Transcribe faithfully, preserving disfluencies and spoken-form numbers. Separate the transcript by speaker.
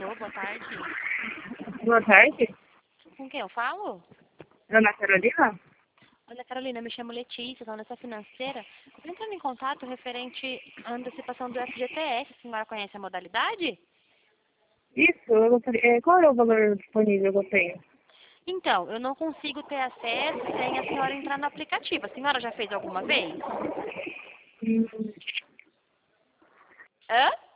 Speaker 1: Alô, boa tarde.
Speaker 2: Boa tarde.
Speaker 1: Com quem eu falo?
Speaker 2: Dona Carolina?
Speaker 1: Olha, Carolina, eu me chamo Letícia, sou nessa financeira. Estou entrando em contato referente à antecipação do F G T S. A senhora conhece a modalidade?
Speaker 2: Isso, eu gostaria. é, Qual é o valor disponível que eu tenho?
Speaker 1: Então, eu não consigo ter acesso sem a senhora entrar no aplicativo. A senhora já fez alguma vez?
Speaker 2: Hum,
Speaker 1: Hã?